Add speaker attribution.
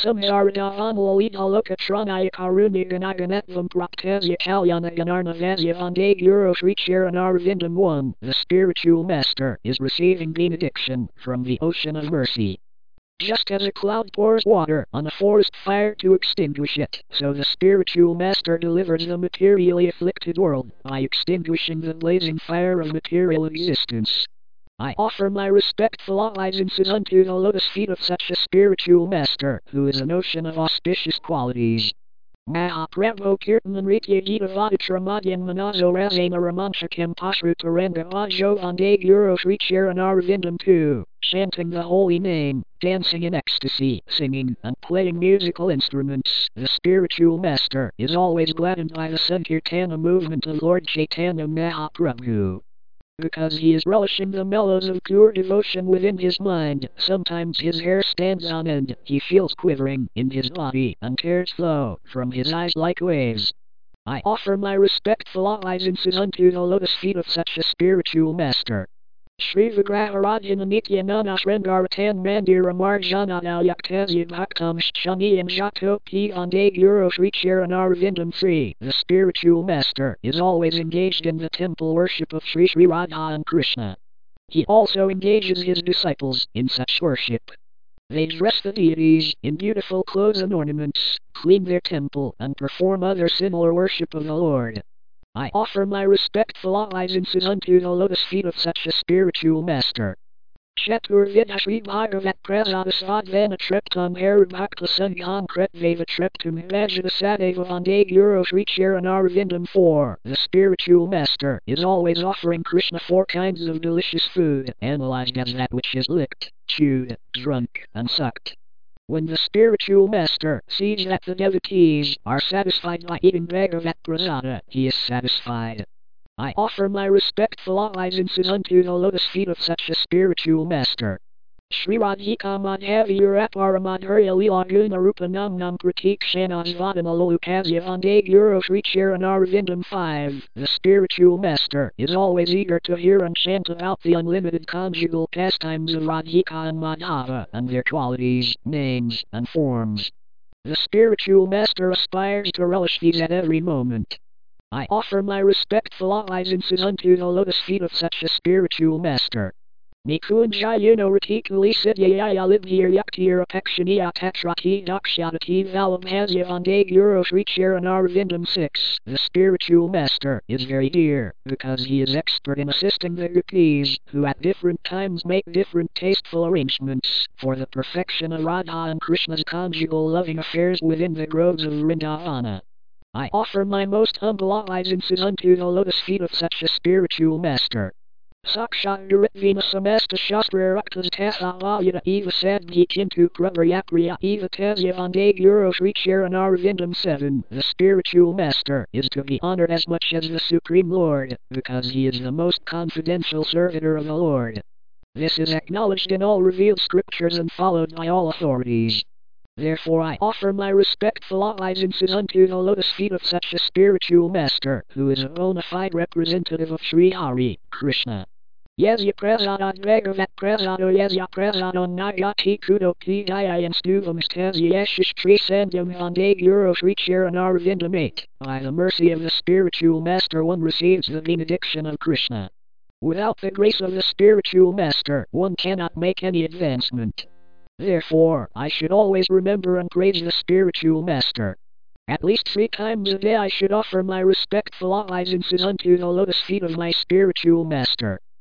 Speaker 1: Samharadahan Lalita Karuniganaganetam Praptazya Kalyanaganarnavasya Vande Guru Sri Charanarvindam 1. The spiritual master is receiving benediction from the ocean of mercy. Just as a cloud pours water on a forest fire to extinguish it, so the spiritual master delivers the materially afflicted world by extinguishing the blazing fire of material existence. I offer my respectful obeisances unto the lotus feet of such a spiritual master, who is an ocean of auspicious qualities. Mahaprabhu Kirtanan Ritya Gita Vadatramadyan Manazo Razana Ramanshakam Pashrutaranga Vajo Vande Guru Sri Charanarvindam 2. Chanting the holy name, dancing in ecstasy, singing, and playing musical instruments, the spiritual master is always gladdened by the Sankirtana movement of Lord Chaitanya Mahaprabhu. Because he is relishing the mellows of pure devotion within his mind, sometimes his hair stands on end, he feels quivering in his body, and tears flow from his eyes like waves. I offer my respectful obeisances unto the lotus feet of such a spiritual master. Shri Vigraharajana Nityananda Srengaratan Mandira Marjanada Yaktazya Bhaktam Shani and Jato P. Vande Guru Sri Charanarvindam 3. The spiritual master is always engaged in the temple worship of Sri Sri Radha and Krishna. He also engages his disciples in such worship. They dress the deities in beautiful clothes and ornaments, clean their temple, and perform other similar worship of the Lord. I offer my respectful obeisances unto the lotus feet of such a spiritual master. Chaturvidha Sri Bhagavat Prasada Sadvana Treptam Haribhakta Sanghan Kretveva Treptam Vajada Sadeva Vande Guru Sri Charanarvindam 4. The spiritual master is always offering Krishna 4 kinds of delicious food, analyzed as that which is licked, chewed, drunk, and sucked. When the spiritual master sees that the devotees are satisfied by eating Bhagavat Prasada, he is satisfied. I offer my respectful obeisances unto the lotus feet of such a spiritual master. Shri Radhika Madhavi Raparamadhurya Lilaguna Rupanam Nam Pratik Shanasvadana Lolukazya Vande Guru Sri Charanarvindam 5. The spiritual master is always eager to hear and chant about the unlimited conjugal pastimes of Radhika and Madhava and their qualities, names, and forms. The spiritual master aspires to relish these at every moment. I offer my respectful obeisances unto the lotus feet of such a spiritual master. Nikunjayano Ratikuli Siddhyaya Libhir Yaktir Apekshaniya Tatrati Dakshadati Valabhasya Vande Guru Sri Charanarvindam 6. The spiritual master is very dear, because he is expert in assisting the gopis, who at different times make different tasteful arrangements for the perfection of Radha and Krishna's conjugal loving affairs within the groves of Vrindavana. I offer my most humble obeisances unto the lotus feet of such a spiritual master. Sakshat Duritvina Samasta Shastra Raktas Tathalayata Eva Sadhi Kintu Pravaryapriya Eva Tazya Vande Guru Sri Charanarvindam 7. The spiritual master is to be honored as much as the Supreme Lord, because he is the most confidential servitor of the Lord. This is acknowledged in all revealed scriptures and followed by all authorities. Therefore I offer my respectful obeisances unto the lotus feet of such a spiritual master, who is a bona fide representative of Sri Hari, Krishna. Yesya Prasadad Bhagavat Prasado Yesya Prasadon Nayati Kudopi Dayayan Stuvamastazya Yeshish Tri Sandhyam Vande Guru Sri Charanarvindam 8. By the mercy of the spiritual master one receives the benediction of Krishna. Without the grace of the spiritual master one cannot make any advancement. Therefore, I should always remember and praise the spiritual master. At least 3 times a day I should offer my respectful obeisances unto the lotus feet of my spiritual master.